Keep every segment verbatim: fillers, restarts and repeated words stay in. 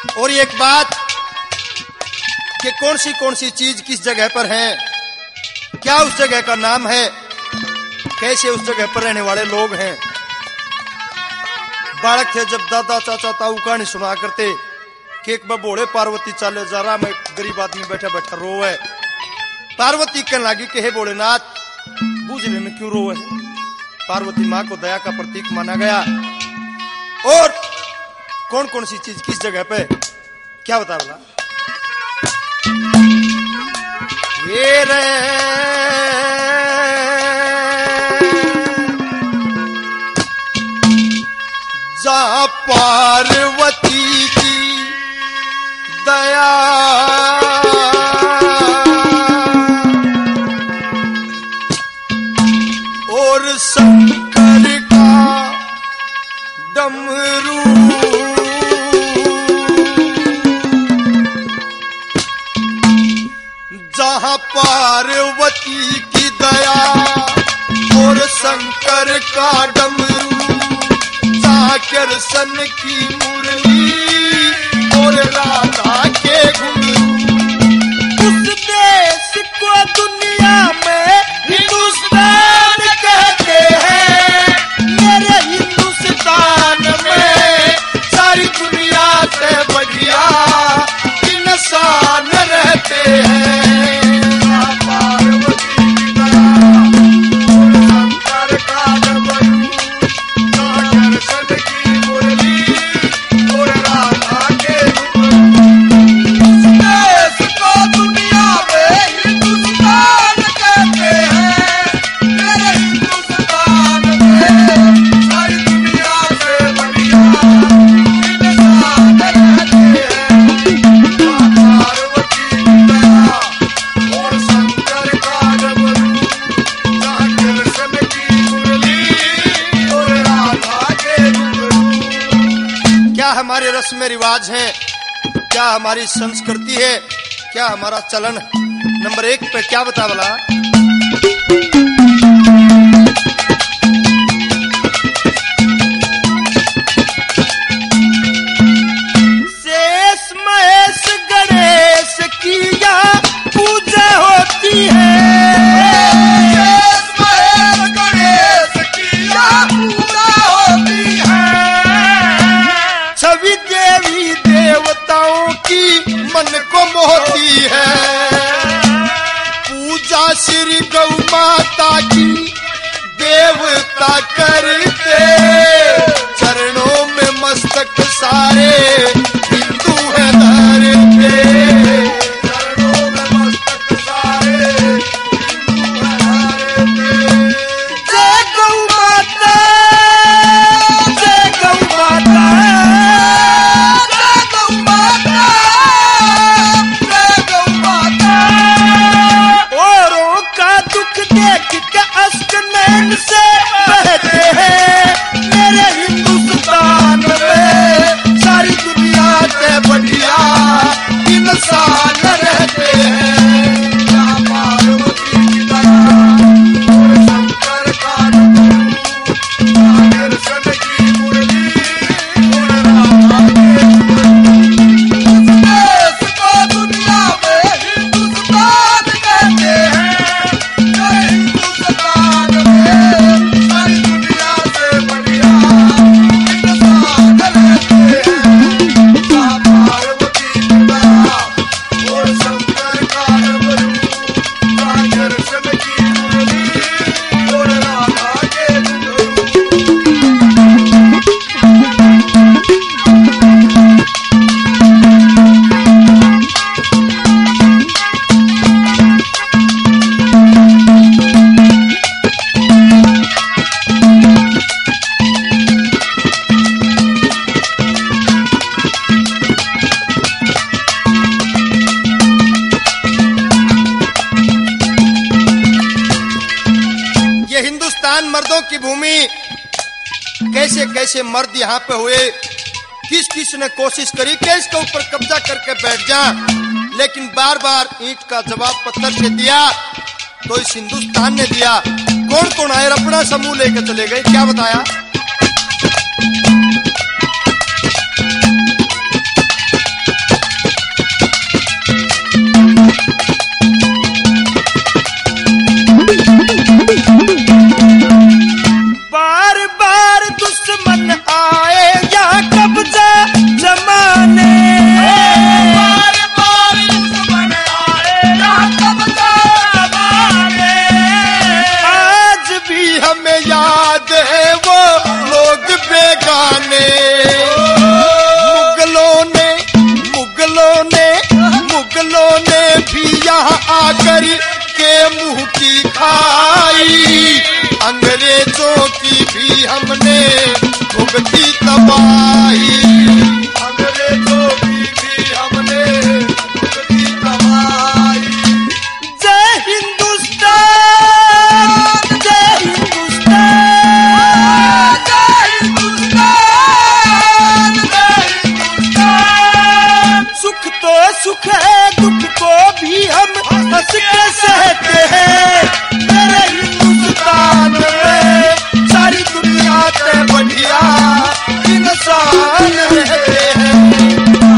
और एक बात कि कौन सी कौन सी चीज किस जगह पर है, क्या उस जगह का नाम है, कैसे उस जगह पर रहने वाले लोग हैं। बालक थे जब दादा चाचा ताऊ कहानी सुना करते कि एक बार बोले पार्वती चाले जा रहा, मैं गरीब आदमी बैठा बैठा रोवे। पार्वती कहने लगी कि हे भोलेनाथ बूझ लेने क्यों रोवे। पार्वती माँ को दया का प्रतीक माना गया। और कौन कौन सी चीज किस जगह पे, क्या बता बोला ये रे जा पार्वती की दया और शंकर का डमरू जहां पार्वती की दया और शंकर का डमरू, कृष्ण की मुरली और राधा के घुंघरू। उस देश को दुनिया में हिंदुस्तान कहते हैं, मेरे हिंदुस्तान में सारी दुनिया से बढ़िया इंसान रहते हैं। हमारे रस्म रिवाज हैं, क्या हमारी संस्कृति है, क्या हमारा चलन। नंबर एक पे क्या बता बोला शेष महेश गणेश की यहाँ पूजा होती है। मन को मोहती है पूजा श्री गौ माता की देवता करते, चरणों में मस्तक सारे हिंदू है धरते, चरणों में मस्तक सारे हिंदू है धरते। जय गौ माता, जय गौ माता, से बहते हैं मेरे हिंदुस्तान में सारी दुनिया से बढ़िया इंसान रहते हैं। पार्वती की दया और शंकर का डमरू, कृष्ण की मुरली और राधा के घुंघरू। देश को दुनिया में हिंदुस्तान कहते हैं, मर्दों की भूमि, कैसे कैसे मर्द यहाँ पे हुए, किस किस ने कोशिश करी कि इसके ऊपर कब्जा करके बैठ जा, लेकिन बार बार ईंट का जवाब पत्थर से दिया तो इस हिंदुस्तान ने दिया। कौन कौन आए अपना समूह लेकर चले गए, क्या बताया सुख है दुख को भी हम हंस के सहते हैं। मेरे हिंदुस्तान में सारी दुनिया से बढ़िया इंसान रहते हैं।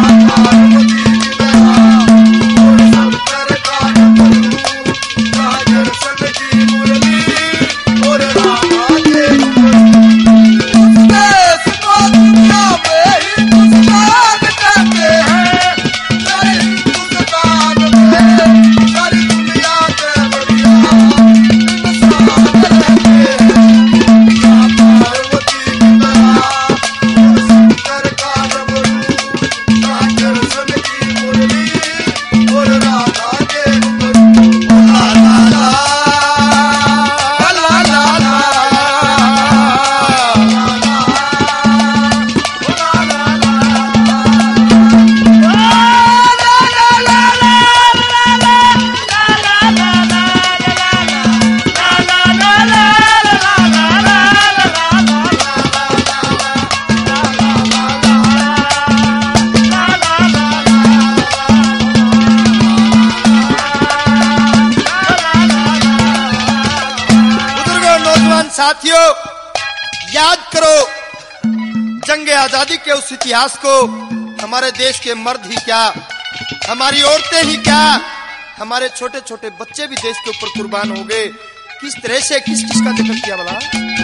साथियों, याद करो जंग आजादी के उस इतिहास को। हमारे देश के मर्द ही क्या, हमारी औरतें ही क्या, हमारे छोटे छोटे बच्चे भी देश के ऊपर कुर्बान हो गए। किस तरह से, किस किस का जिक्र किया भला?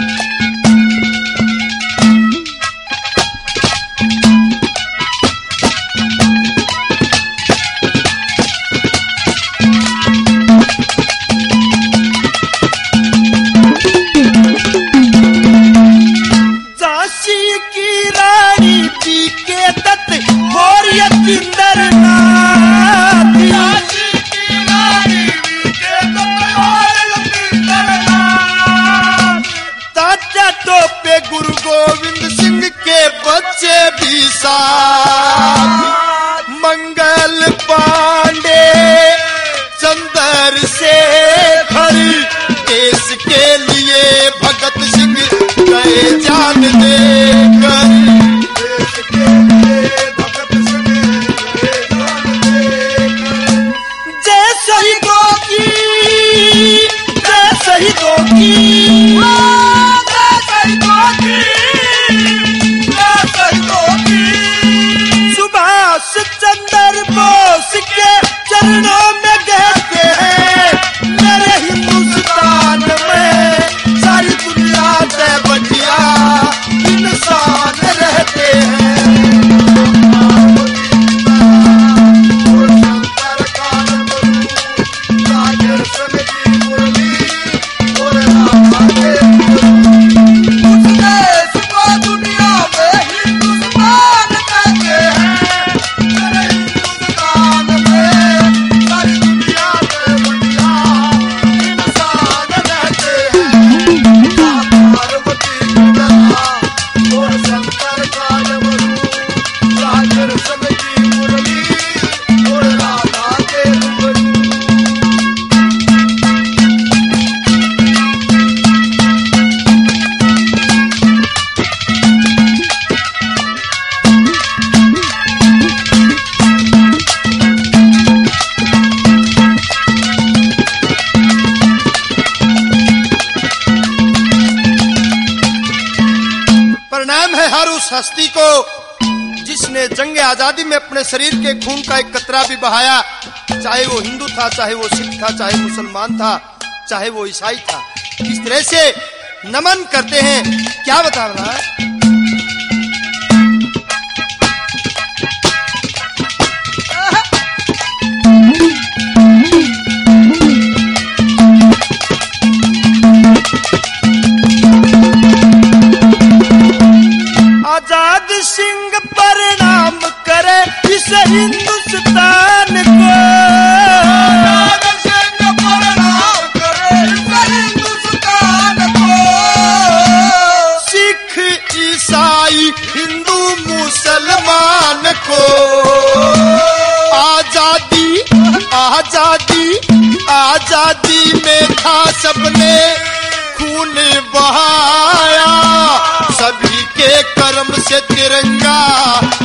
गुरु गोविंद सिंह के बच्चे भी साथ, मंगल पांडे चंद्रशेखर देश के लिए भगत सिंह गए जान देकर। देश के लिए भगत सिंह गए जान देकर। जय शहीदों की, जय शहीदों की, सुभाष चंद्र बोस के चरणों में कहते हैं। मेरे हिंदुस्तान में सारी दुनिया से बढ़िया इंसान रहते हैं। उस हस्ती को जिसने जंग आजादी में अपने शरीर के खून का एक कतरा भी बहाया, चाहे वो हिंदू था, चाहे वो सिख था, चाहे मुसलमान था, चाहे वो ईसाई था। इस तरह से नमन करते हैं। क्या बता रहा है? आजाद सिंह प्रणाम करे इस हिंदुस्तान को। आजाद सिंह प्रणाम करे इस हिंदुस्तान को। सिख ईसाई हिंदू मुसलमान को। आजादी आजादी आजादी में था सबने खून बहाया, सभी के कर्म से तिरंगा